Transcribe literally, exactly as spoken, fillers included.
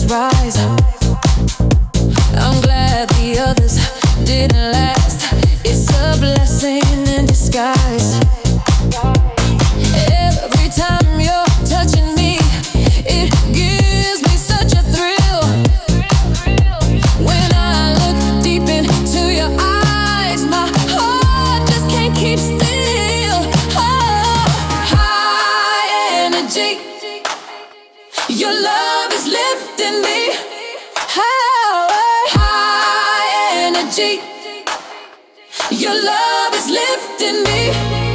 rise. I'm glad the others didn't last. It's a blessing in disguise. Every time you're touching me, it gives me such a thrill. When I look deep into your eyes, my heart just can't keep still. Oh, high energy, your love is lifting me. Oh, high energy, your love is lifting me.